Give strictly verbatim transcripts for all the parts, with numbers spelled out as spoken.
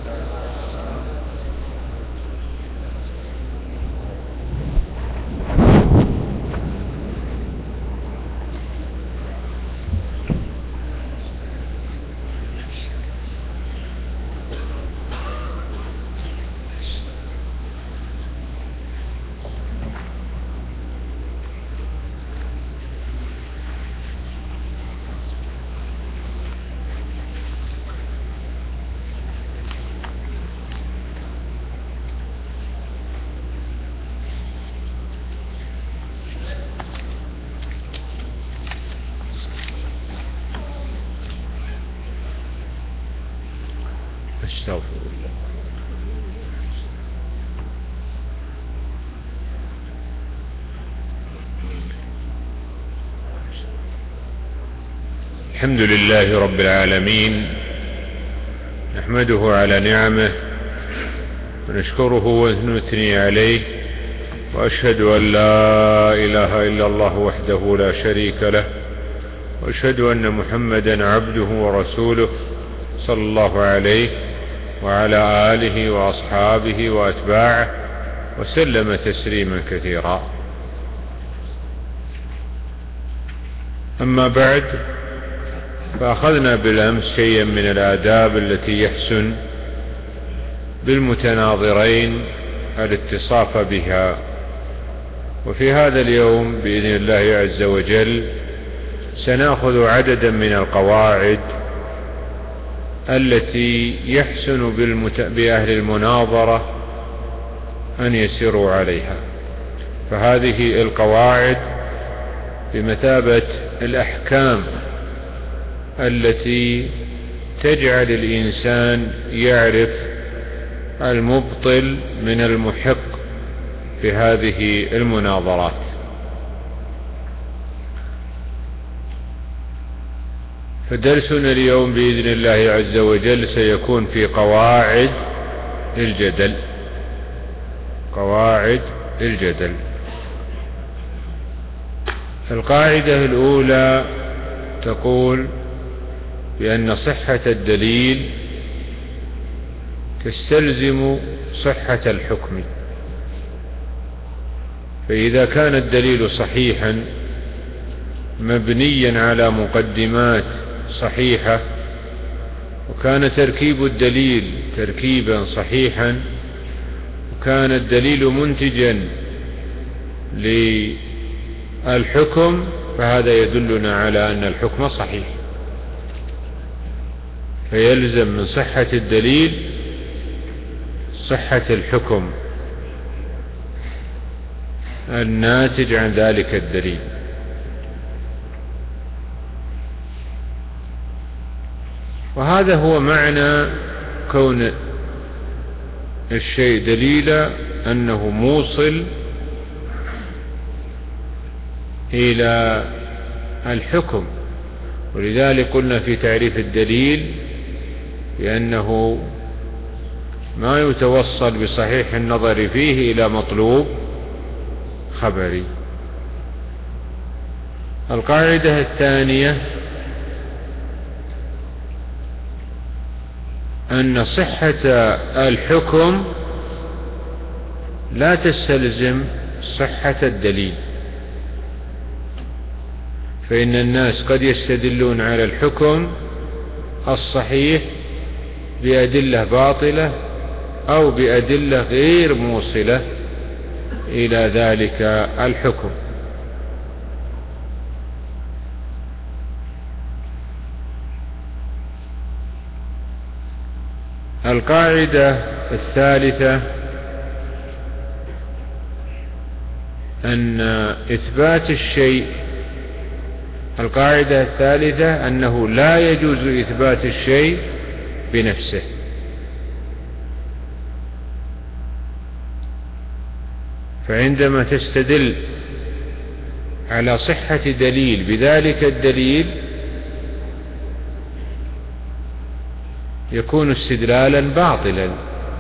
استغفر الله. الحمد لله رب العالمين، نحمده على نعمه ونشكره ونثني عليه، وأشهد أن لا إله إلا الله وحده لا شريك له، وأشهد أن محمدا عبده ورسوله صلى الله عليه وعلى آله وأصحابه وأتباعه وسلم تسليما كثيرا. أما بعد، فأخذنا بالأمس شيئا من الآداب التي يحسن بالمتناظرين الاتصاف بها، وفي هذا اليوم بإذن الله عز وجل سنأخذ عددا من القواعد التي يحسن بالمت... بأهل المناظرة أن يسيروا عليها. فهذه القواعد بمثابة الأحكام التي تجعل الإنسان يعرف المبطل من المحق في هذه المناظرات. فدرسنا اليوم بإذن الله عز وجل سيكون في قواعد الجدل. قواعد الجدل. القاعدة الأولى تقول بأن صحة الدليل تستلزم صحة الحكم. فإذا كان الدليل صحيحا مبنيا على مقدمات صحيحة، وكان تركيب الدليل تركيبا صحيحا، وكان الدليل منتجا للحكم، فهذا يدلنا على أن الحكم صحيح. فيلزم من صحة الدليل صحة الحكم الناتج عن ذلك الدليل. وهذا هو معنى كون الشيء دليلا، أنه موصل إلى الحكم. ولذلك قلنا في تعريف الدليل بأنه ما يتوصل بصحيح النظر فيه إلى مطلوب خبري. القاعدة الثانية أن صحة الحكم لا تستلزم صحة الدليل. فإن الناس قد يستدلون على الحكم الصحيح بأدلة باطلة أو بأدلة غير موصلة إلى ذلك الحكم. القاعدة الثالثة أن إثبات الشيء القاعدة الثالثة أنه لا يجوز إثبات الشيء بنفسه. فعندما تستدل على صحة دليل بذلك الدليل يكون استدلالا باطلا.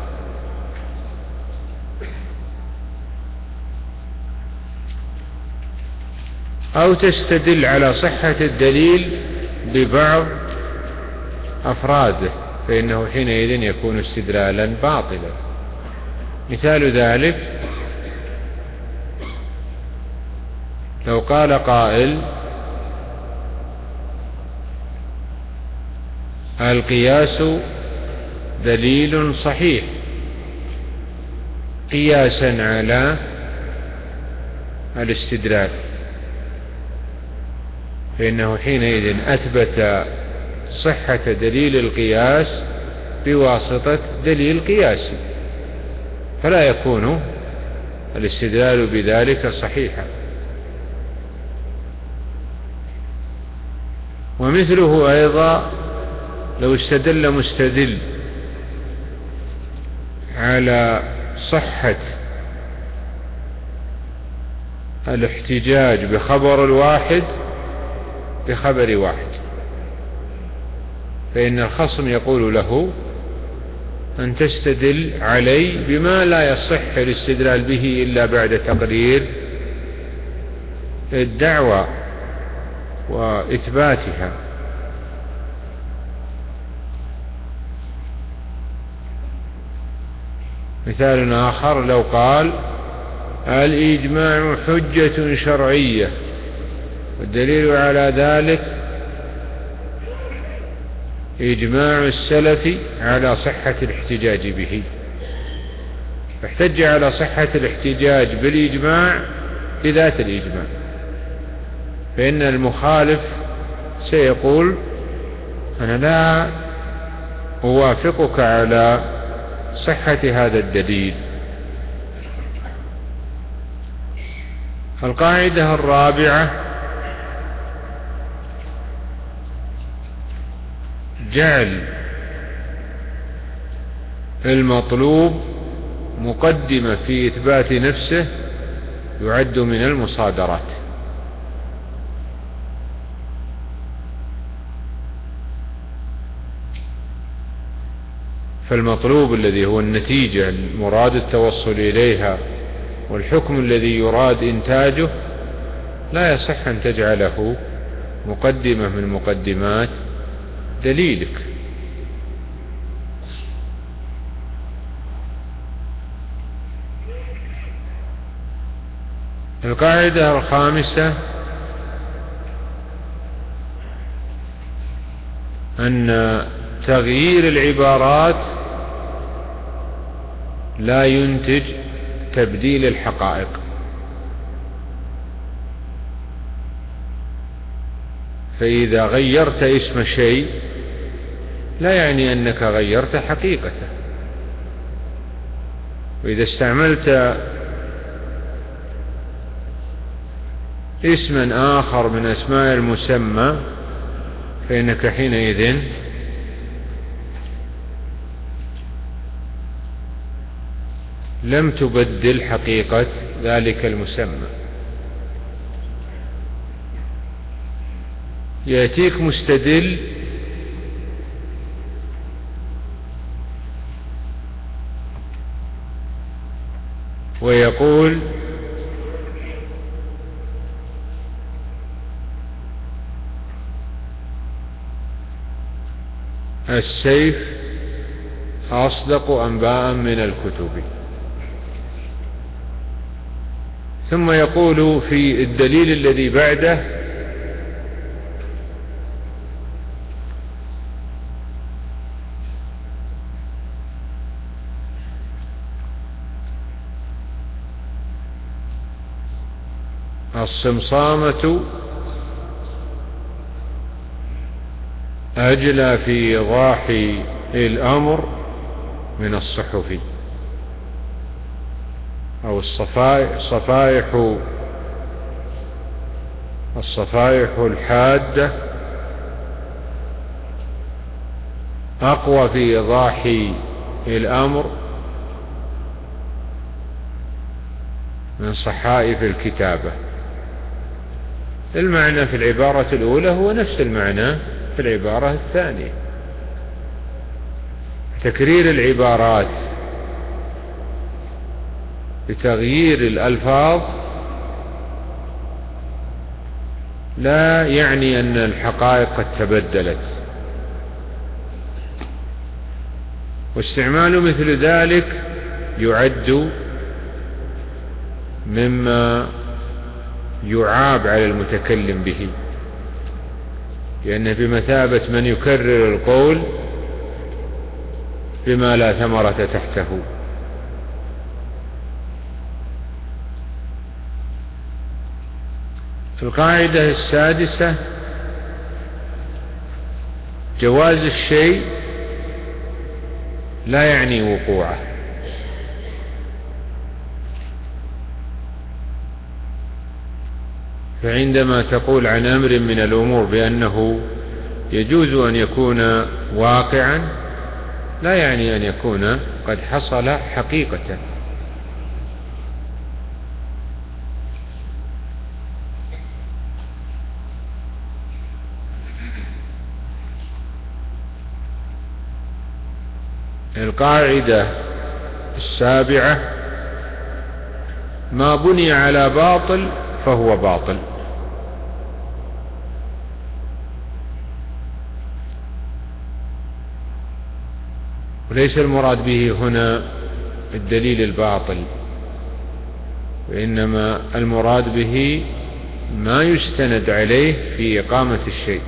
أو تستدل على صحة الدليل ببعض أفراده فإنه حينئذ يكون استدلالا باطلا. مثال ذلك لو قال قائل القياس دليل صحيح قياسا على الاستدلال، فإنه حينئذ أثبت صحة دليل القياس بواسطة دليل قياسي، فلا يكون الاستدلال بذلك صحيحا. ومثله أيضا لو استدل مستدل على صحة الاحتجاج بخبر الواحد بخبر واحد، فإن الخصم يقول له أن تستدل علي بما لا يصح الاستدلال به إلا بعد تقرير الدعوة وإثباتها. مثال آخر لو قال الإجماع حجة شرعية والدليل على ذلك إجماع السلف على صحة الاحتجاج به، فاحتج على صحة الاحتجاج بالإجماع بذات الإجماع، فإن المخالف سيقول أنا لا أوافقك على صحة هذا الدليل. القاعدة الرابعة جعل المطلوب مقدمة في إثبات نفسه يعد من المصادرات. فالمطلوب الذي هو النتيجة المراد التوصل إليها والحكم الذي يراد إنتاجه لا يصح أن تجعله مقدمة من مقدمات دليلك. القاعدة الخامسة أن تغيير العبارات لا ينتج تبديل الحقائق، فإذا غيرت اسم شيء لا يعني أنك غيرت حقيقته، وإذا استعملت اسما آخر من أسماء المسمى فإنك حينئذ لم تبدل حقيقة ذلك المسمى. يأتيك مستدل ويقول السيف أصدق أنباء من الكتب، ثم يقول في الدليل الذي بعده الصمصامة أجلى في إيضاح الأمر من الصحف، أو الصفائح الصفائح الصفائح الحادة أقوى في إيضاح الأمر من صحائف الكتابة. المعنى في العبارة الأولى هو نفس المعنى في العبارة الثانية. تكرير العبارات بتغيير الألفاظ لا يعني أن الحقائق قد تبدلت، واستعمال مثل ذلك يعد مما يعاب على المتكلم به، لأنه بمثابة من يكرر القول بما لا ثمرة تحته. القاعدة السادسة: جواز الشيء لا يعني وقوعه. فعندما تقول عن أمر من الأمور بأنه يجوز أن يكون واقعا، لا يعني أن يكون قد حصل حقيقة. القاعدة السابعة: ما بني على باطل فهو باطل. وليس المراد به هنا الدليل الباطل، وإنما المراد به ما يستند عليه في إقامة الشيء.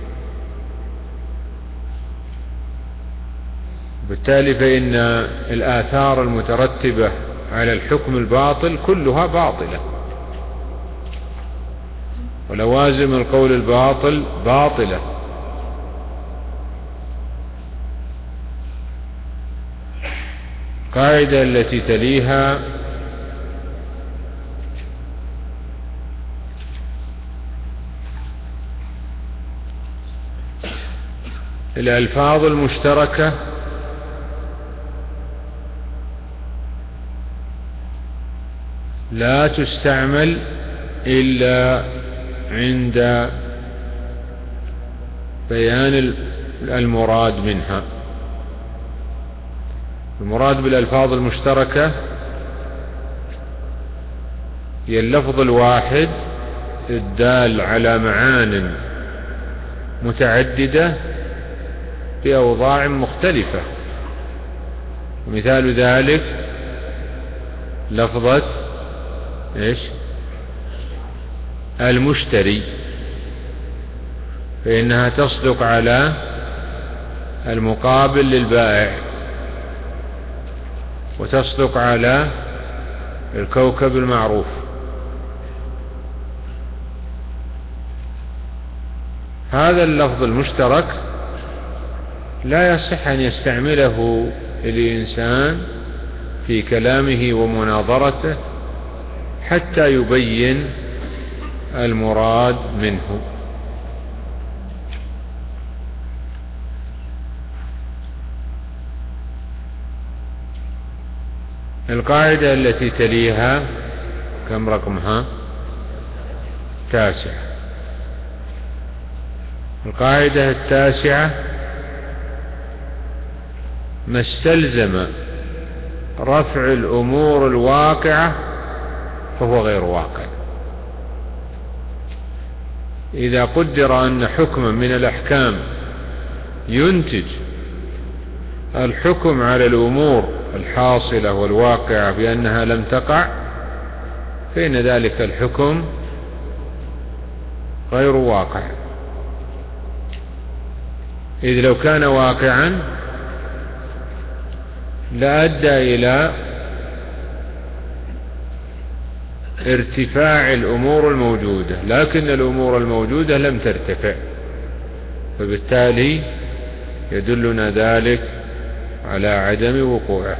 بالتالي فإن الآثار المترتبة على الحكم الباطل كلها باطلة، ولوازم القول الباطل باطلة. القاعدة التي تليها: الألفاظ المشتركة لا تستعمل إلا عند بيان المراد منها. المراد بالألفاظ المشتركة هي اللفظ الواحد الدال على معان متعددة بأوضاع مختلفة. ومثال ذلك لفظة إيش؟ المشتري، فإنها تصدق على المقابل للبائع، وتصدق على الكوكب المعروف. هذا اللفظ المشترك لا يصح أن يستعمله الإنسان في كلامه ومناظرته حتى يبين المراد منه. القاعدة التي تليها كم رقمها؟ تاسعة. القاعدة التاسعة: ما استلزم رفع الأمور الواقعة فهو غير واقع. إذا قدر أن حكما من الأحكام ينتج الحكم على الأمور الحاصلة والواقعة بأنها لم تقع، فإن ذلك الحكم غير واقع، إذ لو كان واقعا لأدى إلى ارتفاع الأمور الموجودة، لكن الأمور الموجودة لم ترتفع، فبالتالي يدلنا ذلك على عدم وقوعه.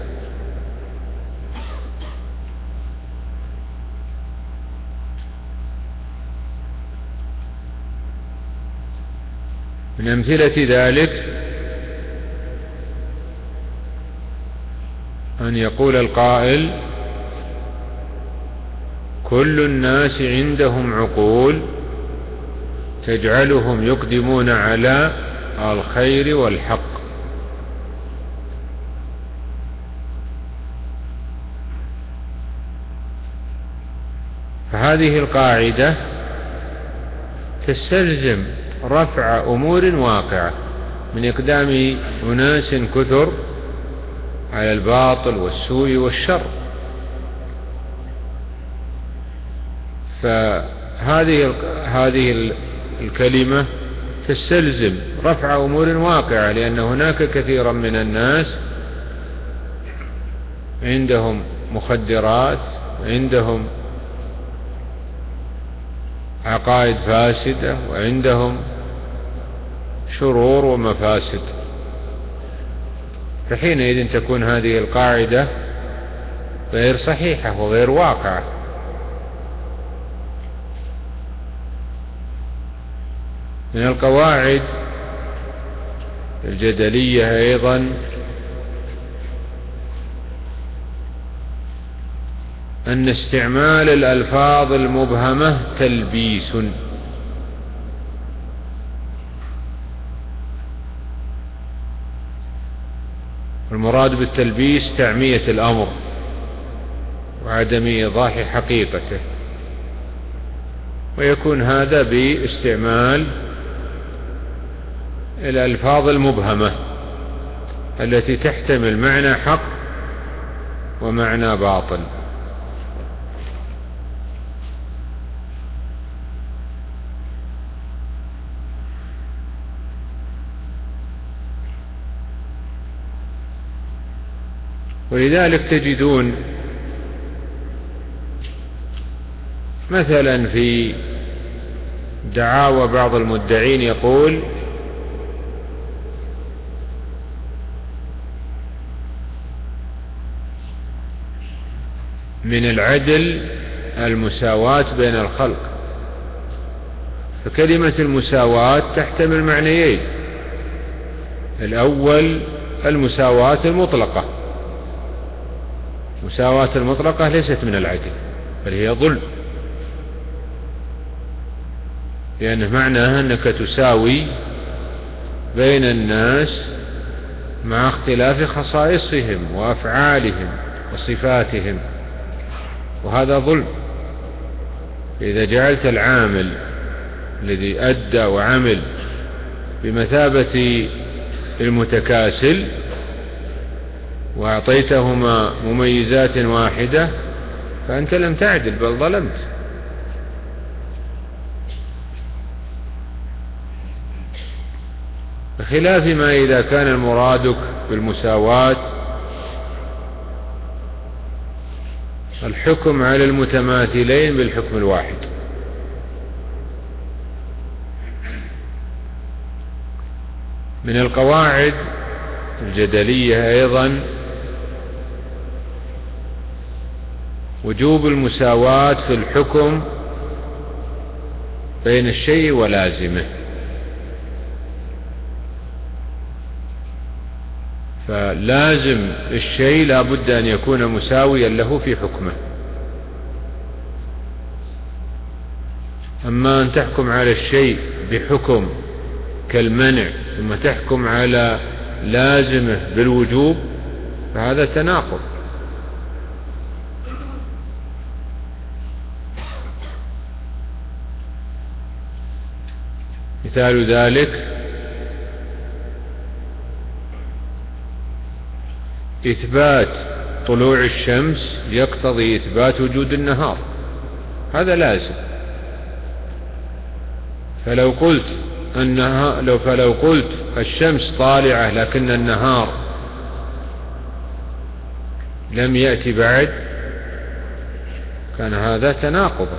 من أمثلة ذلك أن يقول القائل: كل الناس عندهم عقول تجعلهم يقدمون على الخير والحق. فهذه القاعدة تستلزم رفع أمور واقعة من إقدام أناس كثر على الباطل والسوء والشر. فهذه هذه الكلمة تستلزم رفع أمور واقعة، لأن هناك كثيرا من الناس عندهم مخدرات، عندهم عقائد فاسدة، وعندهم شرور ومفاسد. فحينئذ تكون هذه القاعدة غير صحيحة وغير واقعة. من القواعد الجدلية أيضا أن استعمال الألفاظ المبهمة تلبيس. المراد بالتلبيس تعمية الأمر وعدم إيضاح حقيقته، ويكون هذا باستعمال الألفاظ المبهمة التي تحتمل معنى حق ومعنى باطل. ولذلك تجدون مثلا في دعاوى بعض المدعين يقول من العدل المساواة بين الخلق. فكلمة المساواة تحتمل معنيين: الأول المساواة المطلقة. مساواة المطلقة ليست من العدل، بل هي ظلم، لأن معناها أنك تساوي بين الناس مع اختلاف خصائصهم وأفعالهم وصفاتهم، وهذا ظلم. إذا جعلت العامل الذي أدى وعمل بمثابة المتكاسل وأعطيتهما مميزات واحدة فأنت لم تعدل بل ظلمت. بخلاف ما إذا كان المرادك بالمساواة الحكم على المتماثلين بالحكم الواحد. من القواعد الجدلية أيضا وجوب المساواة في الحكم بين الشيء ولازمه. فلازم الشيء لا بد أن يكون مساويا له في حكمه. أما أن تحكم على الشيء بحكم كالمنع ثم تحكم على لازمه بالوجوب فهذا تناقض. مثال ذلك إثبات طلوع الشمس يقتضي إثبات وجود النهار، هذا لازم. فلو قلت أنها لو فلو قلت الشمس طالعة لكن النهار لم يأتي بعد كان هذا تناقضا.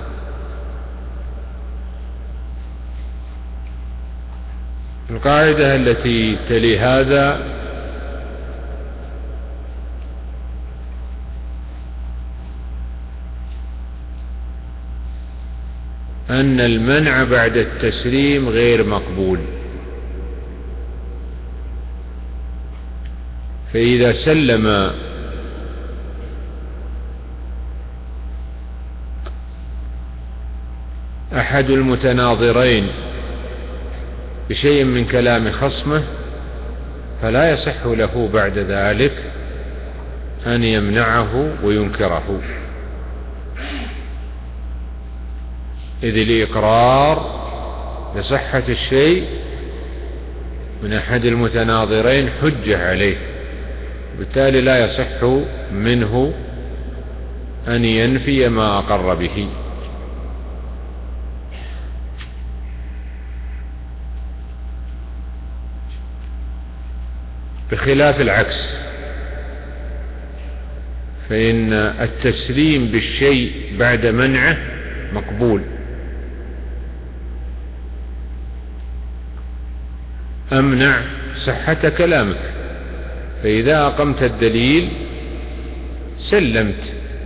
القاعدة التي تلي هذا أن المنع بعد التسليم غير مقبول. فإذا سلم أحد المتناظرين بشيء من كلام خصمه فلا يصح له بعد ذلك أن يمنعه وينكره، إذ الإقرار بصحة الشيء من أحد المتناظرين حجة عليه بالتالي لا يصح منه أن ينفي ما أقر به. بخلاف العكس، فإن التسليم بالشيء بعد منعه مقبول. أمنع صحة كلامك، فإذا أقمت الدليل سلمت.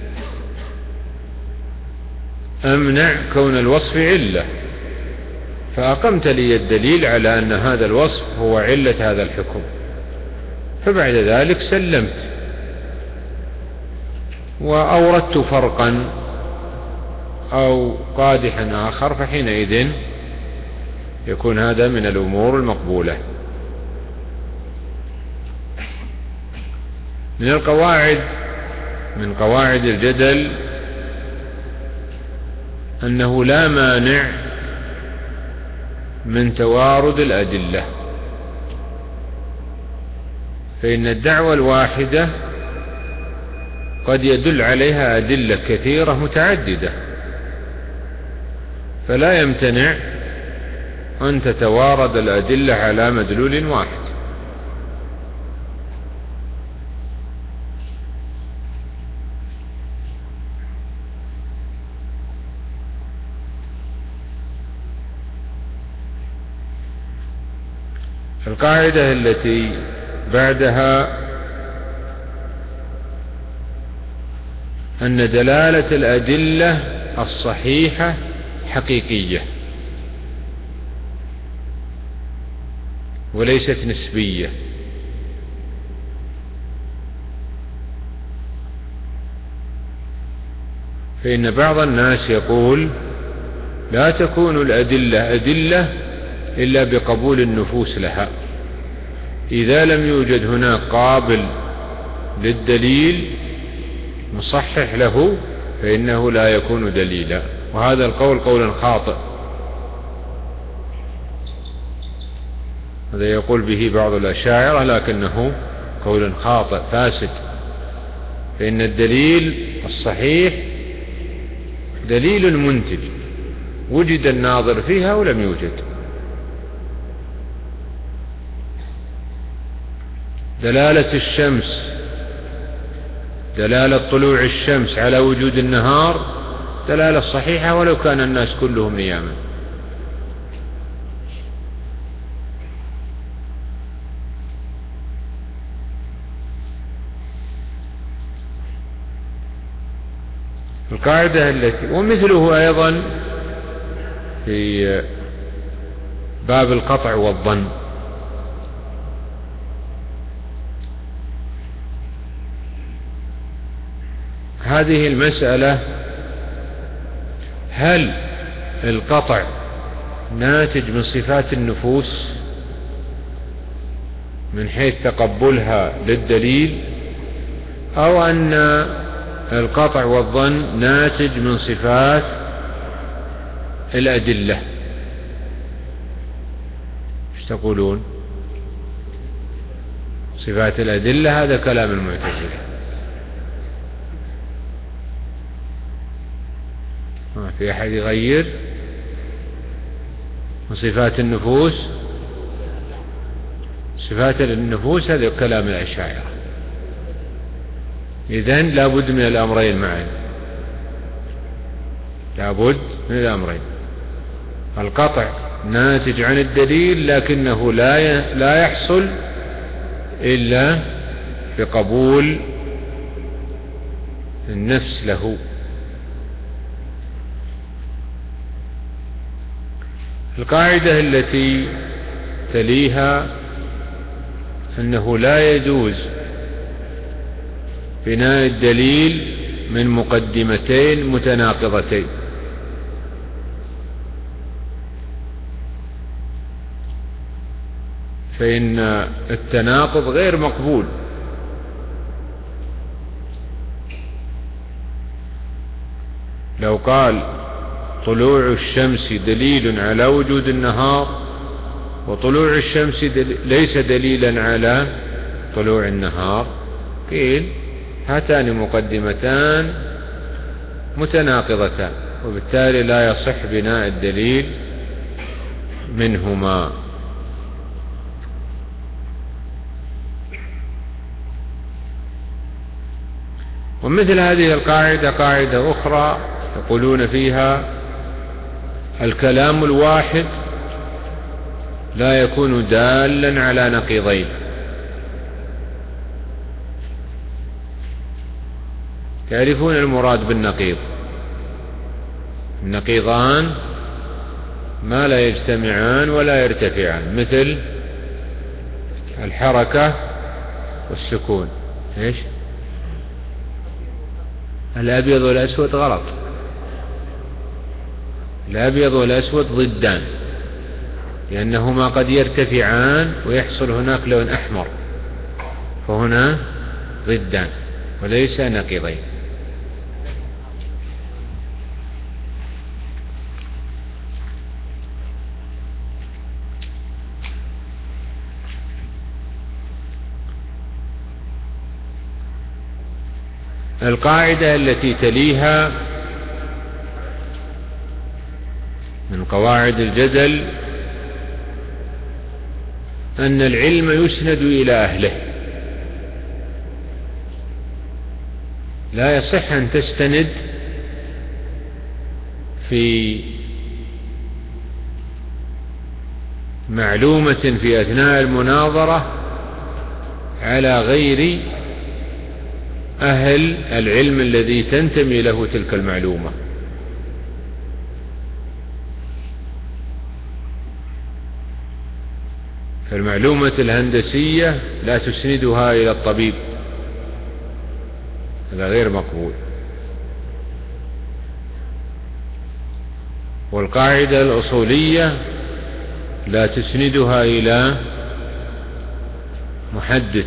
أمنع كون الوصف علة، فأقمت لي الدليل على أن هذا الوصف هو علة هذا الحكم، فبعد ذلك سلمت. وأوردت فرقا أو قادحا آخر، فحينئذ يكون هذا من الأمور المقبولة. من القواعد من قواعد الجدل أنه لا مانع من توارد الأدلة، فإن الدعوة الواحدة قد يدل عليها أدلة كثيرة متعددة، فلا يمتنع أن تتوارد الأدلة على مدلول واحد. القاعدة التي بعدها أن دلالة الأدلة الصحيحة حقيقية وليست نسبية. فإن بعض الناس يقول لا تكون الأدلة أدلة إلا بقبول النفوس لها، إذا لم يوجد هناك قابل للدليل مصحح له فإنه لا يكون دليلا. وهذا القول قول خاطئ، هذا يقول به بعض الأشاعرة، لكنه قول خاطئ فاسد. فإن الدليل الصحيح دليل منتج وجد الناظر فيها ولم يوجد. دلالة الشمس، دلالة طلوع الشمس على وجود النهار دلالة صحيحة ولو كان الناس كلهم نياما. القاعدة التي ومثله أيضا في باب القطع والظن، هذه المسألة هل القطع ناتج من صفات النفوس من حيث تقبلها للدليل، أو أن القطع والظن ناتج من صفات الأدلة؟ ايش تقولون؟ صفات الأدلة هذا كلام المعتزلة. ما في أحد يغير؟ وصفات النفوس، صفات النفوس هذا كلام الأشاعرة. إذن لابد من الأمرين معا، لابد من الأمرين. القطع ناتج عن الدليل لكنه لا لا يحصل إلا بقبول النفس له. القاعدة التي تليها أنه لا يجوز بناء الدليل من مقدمتين متناقضتين. فإن التناقض غير مقبول. لو قال طلوع الشمس دليل على وجود النهار وطلوع الشمس دل... ليس دليلا على طلوع النهار، قيل هاتان مقدمتان متناقضتان، وبالتالي لا يصح بناء الدليل منهما. ومثل هذه القاعدة قاعدة أخرى يقولون فيها الكلام الواحد لا يكون دالا على نقيضين. تعرفون المراد بالنقيض؟ النقيضان ما لا يجتمعان ولا يرتفعان، مثل الحركة والسكون. ايش؟ الأبيض والأسود غلط، الأبيض والأسود ضدان، لأنهما قد يرتفعان ويحصل هناك لون أحمر، فهنا ضدان وليس نقيضين. القاعدة التي تليها من قواعد الجدل أن العلم يسند إلى أهله، لا يصح أن تستند في معلومة في أثناء المناظرة على غير أهل العلم الذي تنتمي له تلك المعلومة. فالمعلومة الهندسية لا تسندها إلى الطبيب، هذا غير مقبول. والقاعدة الأصولية لا تسندها إلى محدث.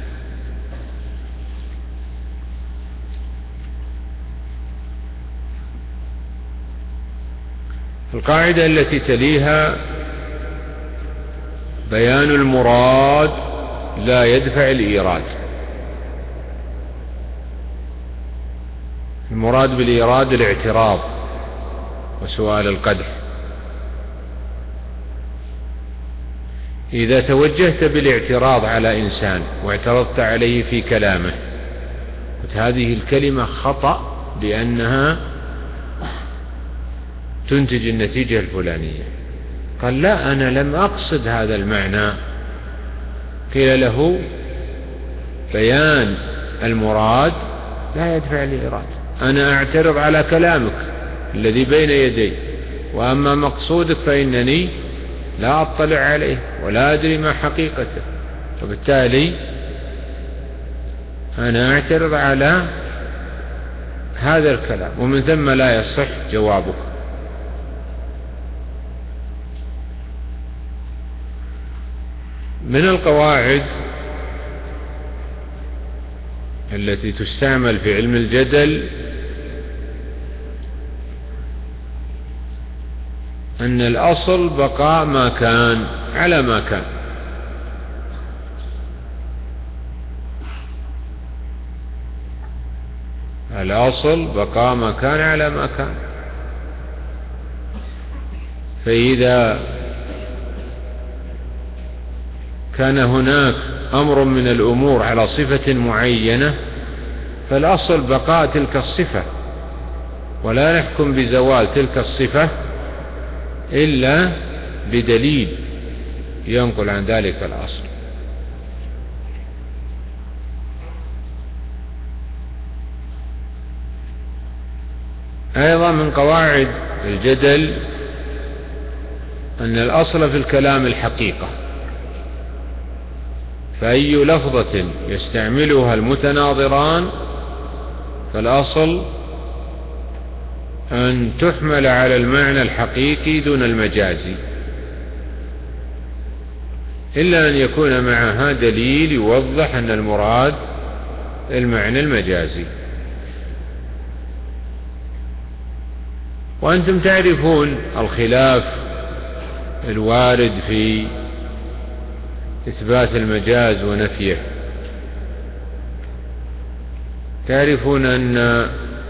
القاعدة التي تليها بيان المراد لا يدفع الإيراد. المراد بالإيراد الاعتراض وسؤال القدح. إذا توجهت بالاعتراض على إنسان واعترضت عليه في كلامه، قلت هذه الكلمة خطأ لأنها تنتج النتيجة الفلانية، قال لا أنا لم أقصد هذا المعنى، قيل له بيان المراد لا يدفع الإيراد، أنا أعترض على كلامك الذي بين يدي، وأما مقصودك فإنني لا أطلع عليه ولا أدري ما حقيقته، وبالتالي أنا أعترض على هذا الكلام، ومن ثم لا يصح جوابك. من القواعد التي تستعمل في علم الجدل أن الأصل بقاء ما كان على ما كان. الأصل بقاء ما كان على ما كان. فإذا كان هناك أمر من الأمور على صفة معينة فالأصل بقاء تلك الصفة، ولا نحكم بزوال تلك الصفة إلا بدليل ينقل عن ذلك الأصل. أيضا من قواعد الجدل أن الأصل في الكلام الحقيقة، فأي لفظة يستعملها المتناظران فالأصل أن تحمل على المعنى الحقيقي دون المجازي، إلا أن يكون معها دليل يوضح أن المراد المعنى المجازي. وأنتم تعرفون الخلاف الوارد في إثبات المجاز ونفيه، تعرفون أن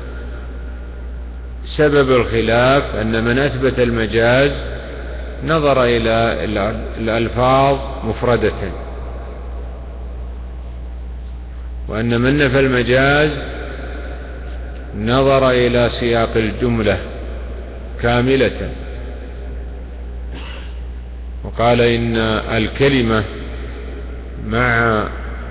سبب الخلاف أن من أثبت المجاز نظر إلى الألفاظ مفردة، وأن من نفى المجاز نظر إلى سياق الجملة كاملة، وقال إن الكلمة مع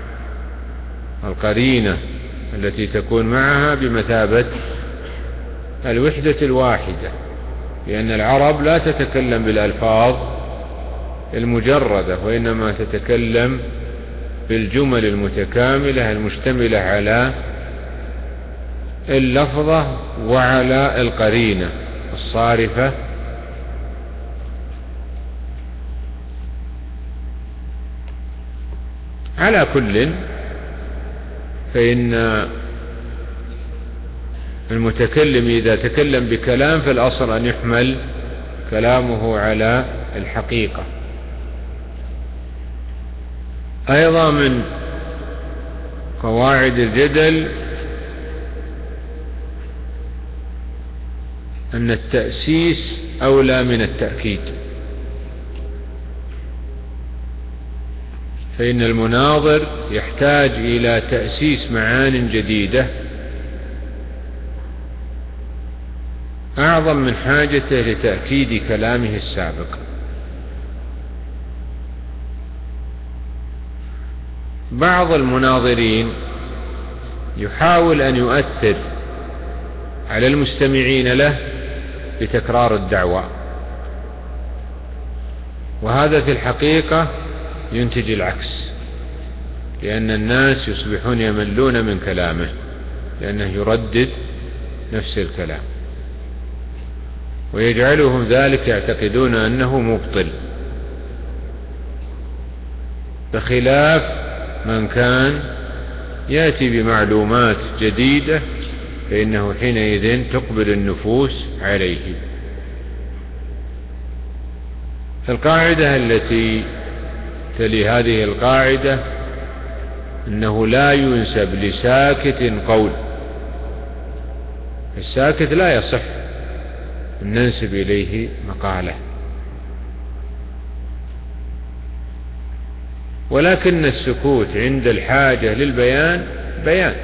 القرينة التي تكون معها بمثابة الوحدة الواحدة، لأن العرب لا تتكلم بالألفاظ المجردة، وإنما تتكلم بالجمل المتكاملة المشتملة على اللفظة وعلى القرينة الصارفة. على كل، فإن المتكلم إذا تكلم بكلام في الأصل أن يحمل كلامه على الحقيقة. أيضا من قواعد الجدل أن التأسيس أولى من التأكيد، فإن المناظر يحتاج إلى تأسيس معان جديدة أعظم من حاجته لتأكيد كلامه السابق. بعض المناظرين يحاول أن يؤثر على المستمعين له بتكرار الدعوة، وهذا في الحقيقة ينتج العكس، لأن الناس يصبحون يملون من كلامه لأنه يردد نفس الكلام، ويجعلهم ذلك يعتقدون أنه مبطل، بخلاف من كان يأتي بمعلومات جديدة فإنه حينئذ تقبل النفوس عليه. القاعدة التي تلي هذه القاعدة أنه لا ينسب لساكت قول، الساكت لا يصح أن ننسب إليه مقالة، ولكن السكوت عند الحاجة للبيان بيان،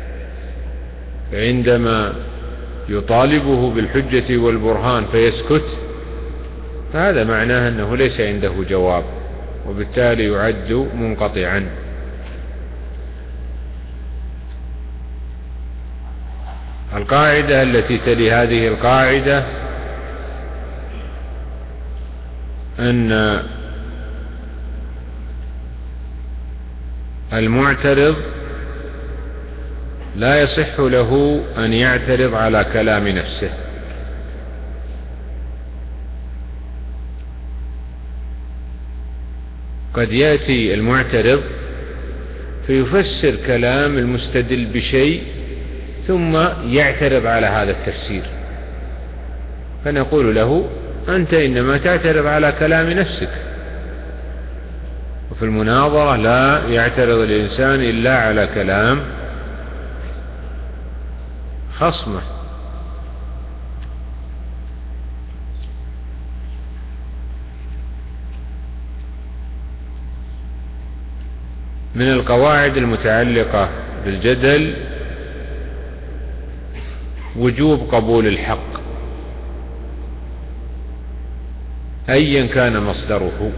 فعندما يطالبه بالحجة والبرهان فيسكت فهذا معناه أنه ليس عنده جواب، وبالتالي يعد منقطعا. القاعدة التي تلي هذه القاعدة أن المعترض لا يصح له أن يعترض على كلام نفسه، قد يأتي المعترض فيفسر كلام المستدل بشيء ثم يعترض على هذا التفسير، فنقول له أنت إنما تعترض على كلام نفسك. وفي المناظرة لا يعترض الإنسان إلا على كلام خصمه. من القواعد المتعلقة بالجدل وجوب قبول الحق أيا كان مصدره،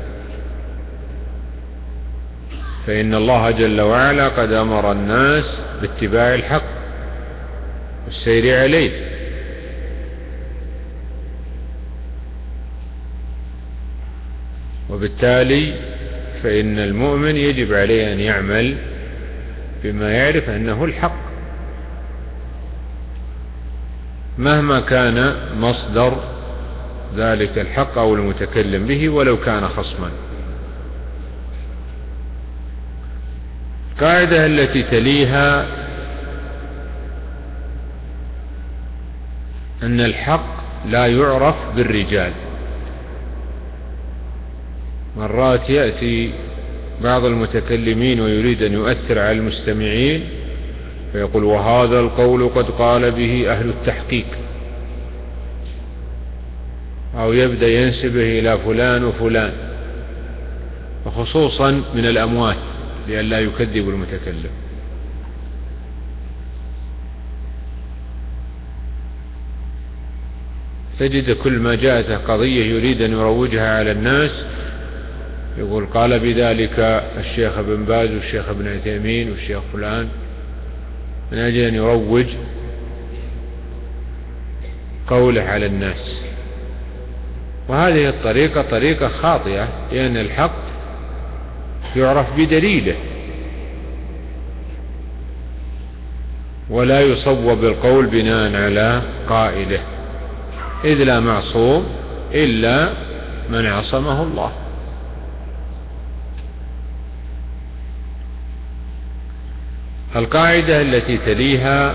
فإن الله جل وعلا قد أمر الناس باتباع الحق والسير عليه، وبالتالي فإن المؤمن يجب عليه أن يعمل بما يعرف أنه الحق مهما كان مصدر ذلك الحق أو المتكلم به ولو كان خصما. القاعدة التي تليها أن الحق لا يعرف بالرجال. مرات يأتي بعض المتكلمين ويريد أن يؤثر على المستمعين فيقول وهذا القول قد قال به أهل التحقيق، أو يبدأ ينسبه إلى فلان وفلان، وخصوصا من الأموات لئلا يكذب المتكلم. تجد كل ما جاءته قضية يريد أن يروجها على الناس يقول قال بذلك الشيخ ابن باز والشيخ ابن عثيمين والشيخ فلان، من أجل أن يروج قوله على الناس. وهذه الطريقة طريقة خاطئة، لأن الحق يعرف بدليله، ولا يصوب القول بناء على قائله، إذ لا معصوم إلا من عصمه الله. القاعدة التي تليها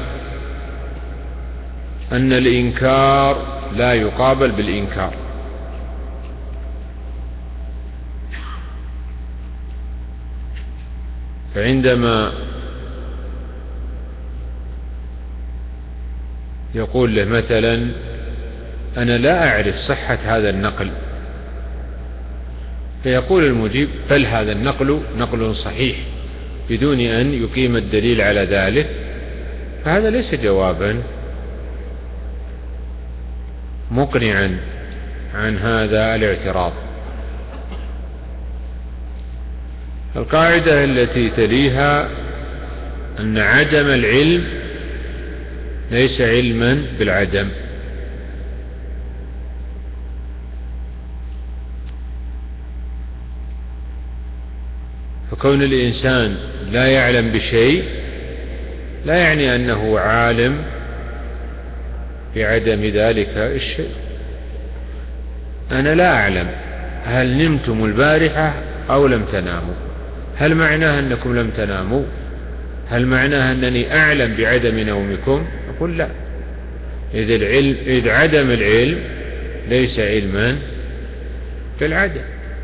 أن الإنكار لا يقابل بالإنكار. فعندما يقول له مثلا أنا لا أعرف صحة هذا النقل، فيقول المجيب بل هذا النقل نقل صحيح، بدون أن يقيم الدليل على ذلك، فهذا ليس جوابا مقنعا عن هذا الاعتراض. القاعدة التي تليها أن عدم العلم ليس علما بالعدم. فكون الإنسان لا يعلم بشيء لا يعني أنه عالم بعدم ذلك الشيء. أنا لا أعلم هل نمتم البارحة أو لم تناموا، هل معناه أنكم لم تناموا؟ هل معناه أنني أعلم بعدم نومكم؟ أقول لا. إذ, العلم إذ عدم العلم ليس علما بالعدم.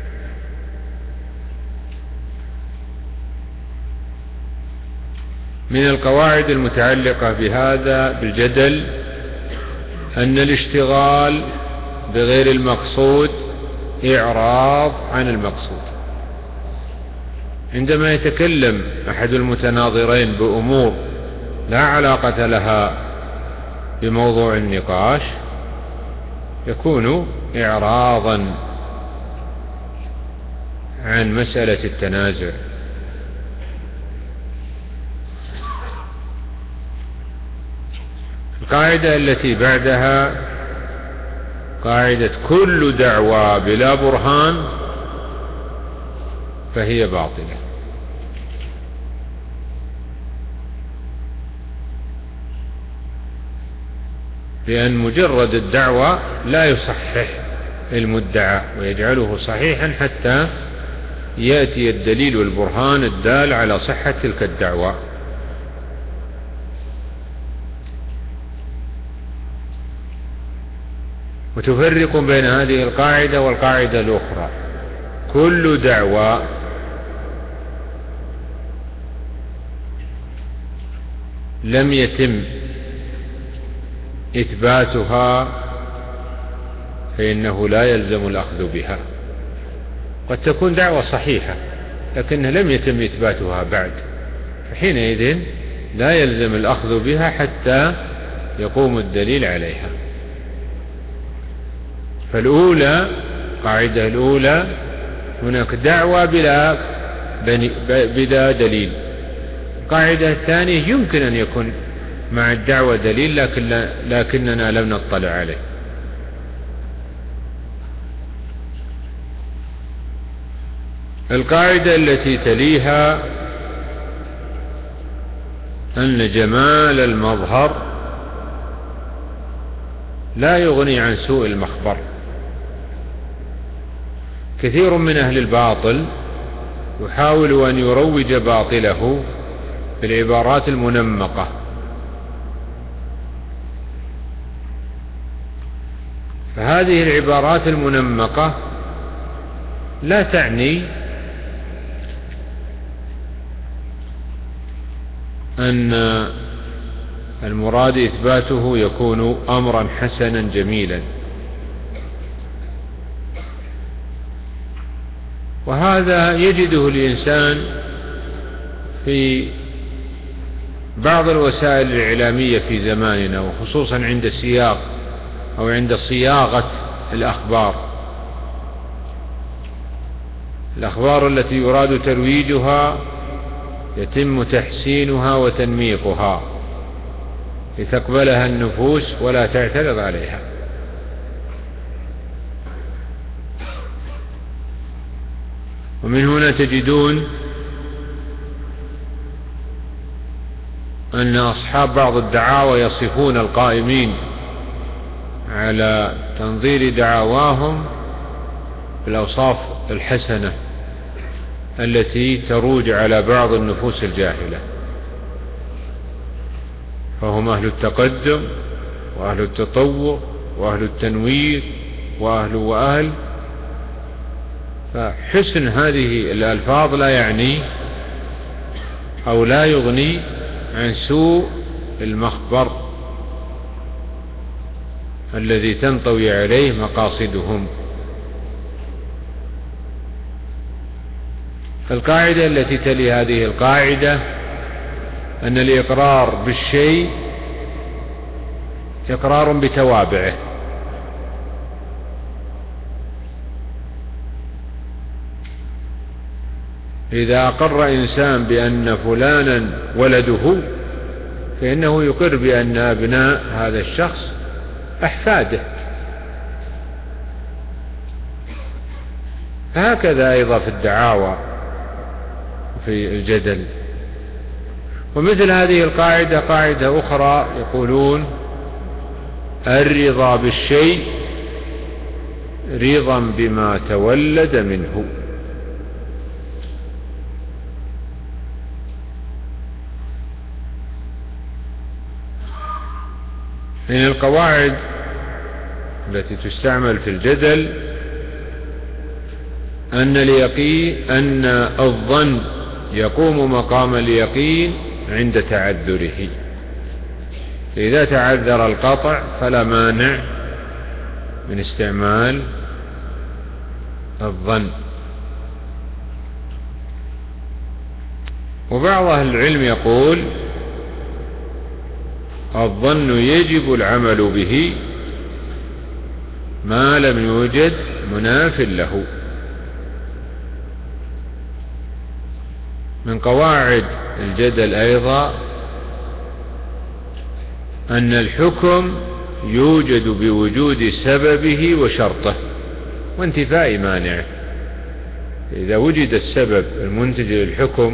من القواعد المتعلقة بهذا بالجدل أن الاشتغال بغير المقصود إعراض عن المقصود. عندما يتكلم أحد المتناظرين بأمور لا علاقة لها بموضوع النقاش يكون إعراضا عن مسألة التنازع. القاعدة التي بعدها قاعدة كل دعوى بلا برهان فهي باطلة. لأن مجرد الدعوة لا يصحح المدعى ويجعله صحيحا حتى يأتي الدليل والبرهان الدال على صحة تلك الدعوة. وتفرق بين هذه القاعدة والقاعدة الأخرى. كل دعوى لم يتم إثباتها فإنه لا يلزم الأخذ بها. قد تكون دعوة صحيحة لكنها لم يتم إثباتها بعد، فحينئذ لا يلزم الأخذ بها حتى يقوم الدليل عليها. فالأولى قاعدة الأولى هناك دعوة بلا, بلا دليل. القاعدة الثانية يمكن أن يكون مع الدعوة دليل لكن لكننا لم نطلع عليه. القاعدة التي تليها أن جمال المظهر لا يغني عن سوء المخبر. كثير من أهل الباطل يحاول أن يروج باطله بالعبارات المنمقة، فهذه العبارات المنمقة لا تعني أن المراد إثباته يكون أمرا حسنا جميلا. وهذا يجده الإنسان في بعض الوسائل الإعلامية في زماننا، وخصوصا عند سياق أو عند صياغة الأخبار الأخبار التي يراد ترويجها يتم تحسينها وتنميقها لتقبلها النفوس ولا تعترض عليها. ومن هنا تجدون أن أصحاب بعض الدعاوى يصفون القائمين على تنظير دعواهم بالأوصاف الحسنة التي تروج على بعض النفوس الجاهلة، فهم أهل التقدم وأهل التطور وأهل التنوير وأهل وأهل. فحسن هذه الألفاظ لا يعني أو لا يغني عن سوء المخبر الذي تنطوي عليه مقاصدهم. القاعدة التي تلي هذه القاعدة أن الإقرار بالشيء إقرار بتوابعه، إذا أقر إنسان بأن فلانا ولده فإنه يقر بأن أبناء هذا الشخص أحفاده. هكذا أيضا في الدعاوى في الجدل. ومثل هذه القاعدة قاعدة أخرى يقولون الرضا بالشيء رضا بما تولد منه. من القواعد التي تستعمل في الجدل أن اليقين أن الظن يقوم مقام اليقين عند تعذره، إذا تعذر القطع فلا مانع من استعمال الظن. وبعض أهل العلم يقول الظن يجب العمل به ما لم يوجد مناف له. من قواعد الجدل أيضا أن الحكم يوجد بوجود سببه وشرطه وانتفاء مانعه. إذا وجد السبب المنتج للحكم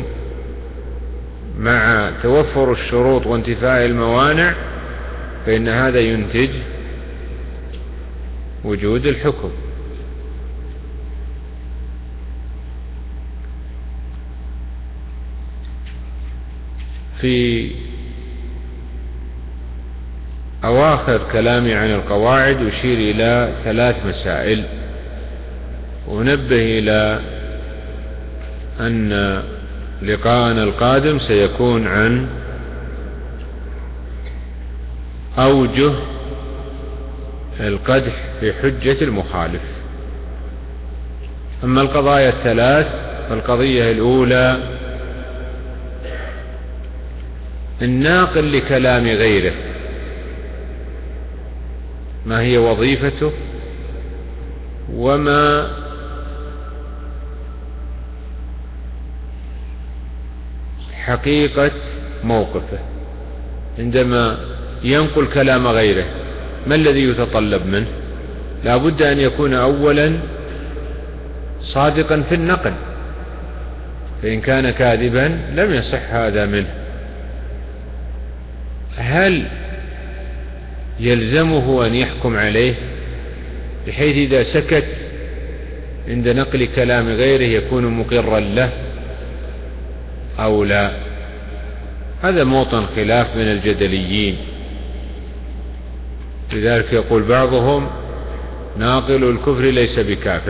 مع توفر الشروط وانتفاء الموانع فإن هذا ينتج وجود الحكم. في أواخر كلامي عن القواعد أشير إلى ثلاث مسائل، ونبه إلى أن لقاءنا القادم سيكون عن أوجه القدح في حجة المخالف. أما القضايا الثلاث فالقضية الأولى الناقل لكلام غيره، ما هي وظيفته وما حقيقة موقفه عندما ينقل كلام غيره، ما الذي يتطلب منه؟ لا بد أن يكون أولا صادقا في النقل، فإن كان كاذبا لم يصح هذا منه. هل يلزمه أن يحكم عليه بحيث إذا سكت عند نقل كلام غيره يكون مقرا له أو لا؟ هذا موطن خلاف من الجدليين. لذلك يقول بعضهم ناقل الكفر ليس بكافر.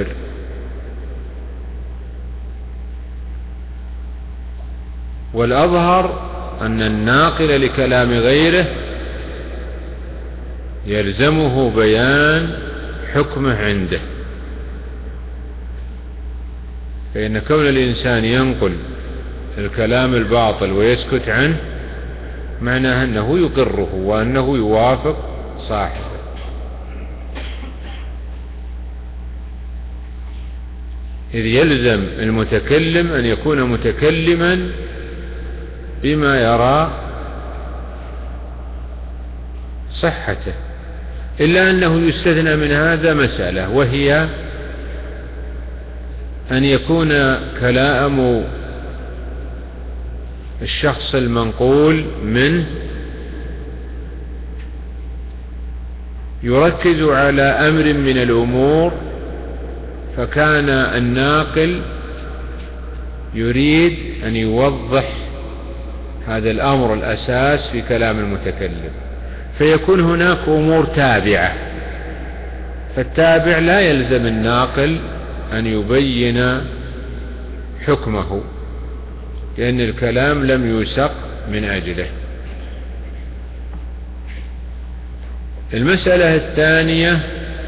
والأظهر أن الناقل لكلام غيره يلزمه بيان حكمه عنده، فإن كون الإنسان ينقل الكلام الباطل ويسكت عنه معناه أنه يقره وأنه يوافق صاحبه. إذ يلزم المتكلم أن يكون متكلما بما يرى صحته، إلا أنه يستثنى من هذا مسألة، وهي أن يكون كلام الشخص المنقول منه يركز على أمر من الأمور، فكان الناقل يريد أن يوضح هذا الأمر الأساس في كلام المتكلم، فيكون هناك أمور تابعة، فالتابع لا يلزم الناقل أن يبين حكمه، لأن الكلام لم يسق من أجله. المسألة الثانية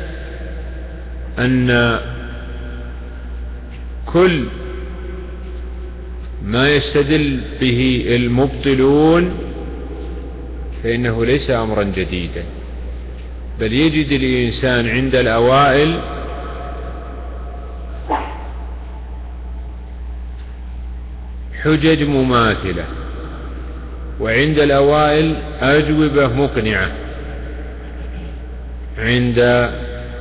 أن كل ما يستدل به المبطلون فإنه ليس أمرا جديدا، بل يجد الإنسان عند الأوائل حجج مماثلة، وعند الأوائل أجوبة مقنعة، عند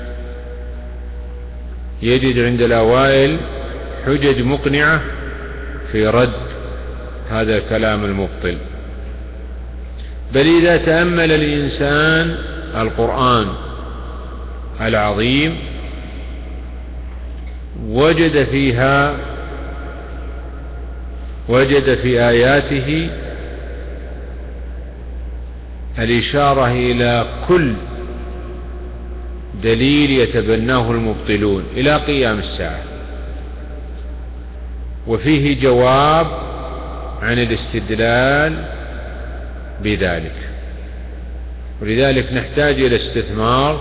يجد عند الأوائل حجج مقنعة في رد هذا الكلام المبطل. بل إذا تأمل الإنسان القرآن العظيم وجد فيها وجد في آياته الإشارة إلى كل دليل يتبناه المبطلون إلى قيام الساعة، وفيه جواب عن الاستدلال بذلك، ولذلك نحتاج إلى استثمار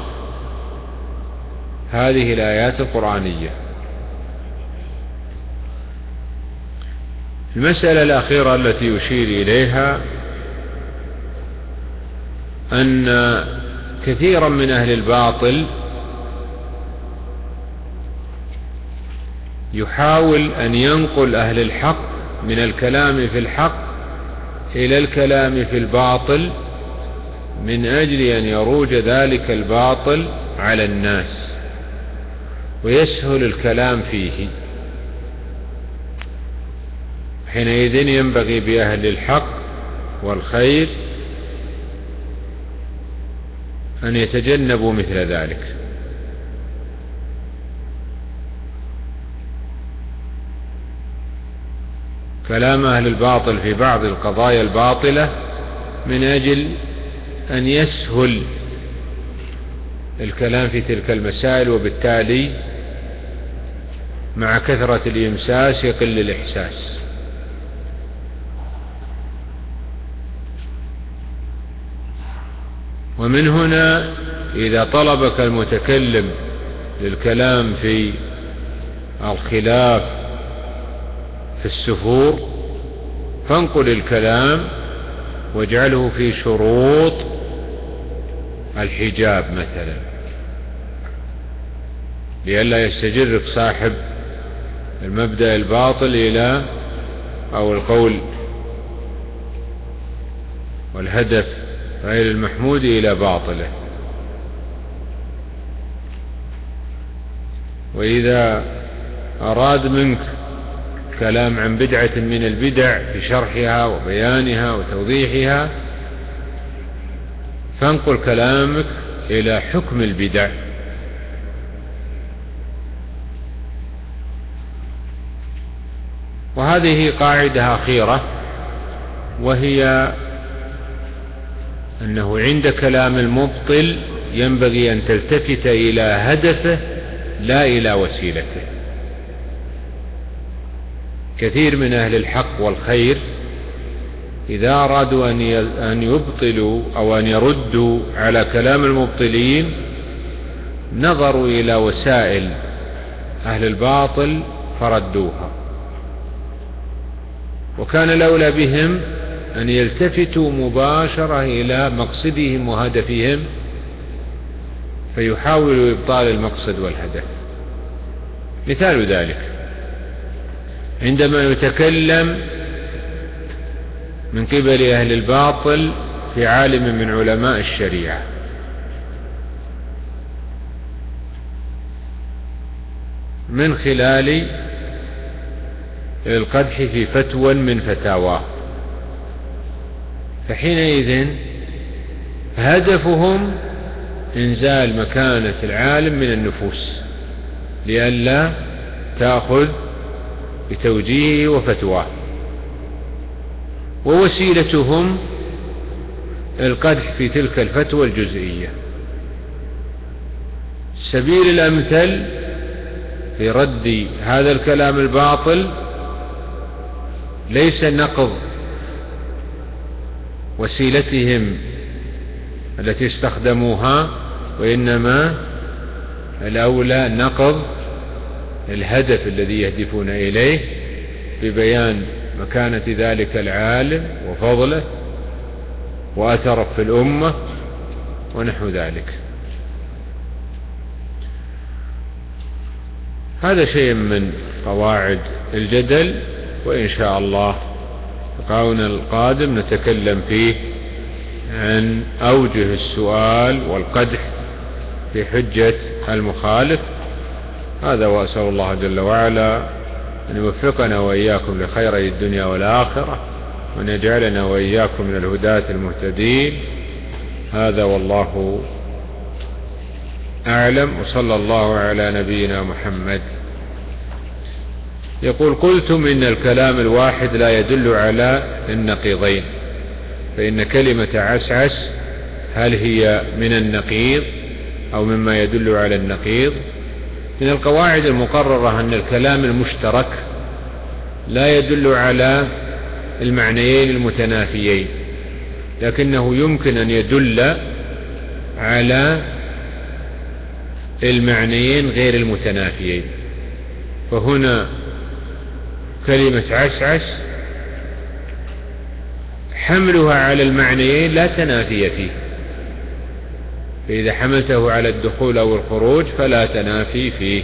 هذه الآيات القرآنية. المسألة الأخيرة التي يشير إليها أن كثيرا من أهل الباطل يحاول أن ينقل أهل الحق من الكلام في الحق إلى الكلام في الباطل من أجل أن يروج ذلك الباطل على الناس ويسهل الكلام فيه. حينئذ ينبغي بأهل الحق والخير أن يتجنبوا مثل ذلك. كلام أهل الباطل في بعض القضايا الباطلة من أجل أن يسهل الكلام في تلك المسائل، وبالتالي مع كثرة الإمساس يقل الإحساس. ومن هنا إذا طلبك المتكلم للكلام في الخلاف في السفور فانقل الكلام واجعله في شروط الحجاب مثلا، لئلا يستجرك صاحب المبدأ الباطل إلى أو القول والهدف غير المحمود إلى باطله. وإذا أراد منك كلام عن بدعة من البدع في شرحها وبيانها وتوضيحها فانقل كلامك إلى حكم البدع. وهذه قاعدة أخيرة، وهي أنه عند كلام المبطل ينبغي أن تلتفت إلى هدفه لا إلى وسيلته. كثير من أهل الحق والخير إذا أرادوا أن يبطلوا أو أن يردوا على كلام المبطلين نظروا إلى وسائل أهل الباطل فردوها، وكان الأولى بهم أن يلتفتوا مباشرة إلى مقصدهم وهدفهم فيحاولوا إبطال المقصد والهدف. مثال ذلك عندما يتكلم من قبل أهل الباطل في عالم من علماء الشريعة من خلال القدح في فتوى من فتاواه، فحينئذ هدفهم إنزال مكانة العالم من النفوس لئلا تأخذ بتوجيهه وفتواه، ووسيلتهم القدح في تلك الفتوى الجزئية. السبيل الأمثل في رد هذا الكلام الباطل ليس نقض وسيلتهم التي استخدموها، وإنما الأولى نقض الهدف الذي يهدفون إليه ببيان مكانة ذلك العالم وفضله وأثره في الأمة ونحو ذلك. هذا شيء من قواعد الجدل، وإن شاء الله لقاؤنا القادم نتكلم فيه عن أوجه السؤال والقدح في حجة المخالف. هذا، وأسأل الله جل وعلا أن يوفقنا وإياكم لخيري الدنيا والآخرة، وأن يجعلنا وإياكم من الهداة المهتدين. هذا والله أعلم، وصلى الله على نبينا محمد. يقول: قلتم إن الكلام الواحد لا يدل على النقيضين، فإن كلمة عسعس هل هي من النقيض أو مما يدل على النقيض؟ من القواعد المقررة أن الكلام المشترك لا يدل على المعنيين المتنافيين، لكنه يمكن أن يدل على المعنيين غير المتنافيين. فهنا كلمة عسعس حملها على المعنيين لا تنافي فيه، فإذا حملته على الدخول أو الخروج فلا تنافي فيه.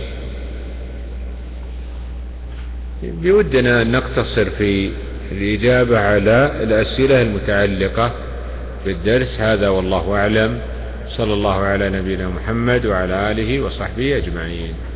بودنا أن نقتصر في الإجابة على الأسئلة المتعلقة بالدرس. هذا والله أعلم، صلى الله على نبينا محمد وعلى آله وصحبه أجمعين.